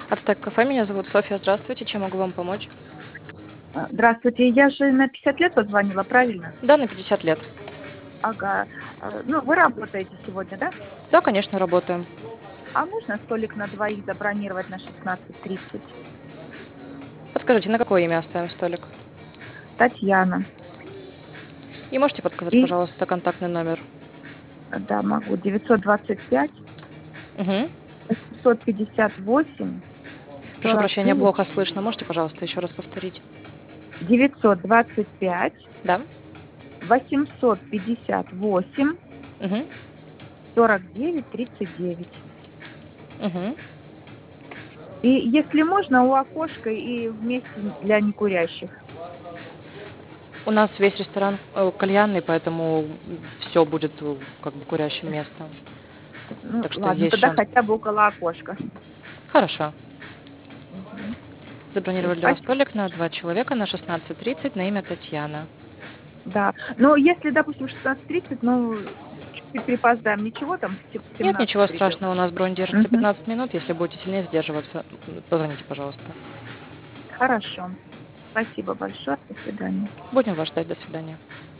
Ацтек кафе, меня зовут Софья. Здравствуйте, чем могу вам помочь? Здравствуйте, я же на 50 лет позвонила, правильно? Да, на 50 лет. Ага. Ну, вы работаете сегодня, да? Да, конечно, работаем. А можно столик на двоих забронировать на 16:30? Подскажите, на какое имя оставим столик? Татьяна. И можете подсказать, И, пожалуйста, контактный номер? да, могу. 925 Угу. 858 Прошу прощения, 49. плохо слышно. Можете, пожалуйста, еще раз повторить? 925 Да? 858 Угу. 49 39. Угу. И если можно, у окошка и вместе для некурящих. У нас весь ресторан кальянный, поэтому все будет как бы курящим местом. Ну, Так что ладно, есть тогда шанс. хотя бы около окошка. Хорошо. Мгм. Забронировали для вас Спасибо. столик на 2 человека на 16:30 на имя Татьяна. Да. Но если, допустим, 16:30, ну, чуть-чуть припоздаем, ничего там в Нет 17 ничего придем. страшного, у нас бронь держится Мгм. 15 минут. Если будете сильнее задерживаться, позвоните, пожалуйста. Хорошо. Спасибо большое. До свидания. Будем вас ждать. До свидания.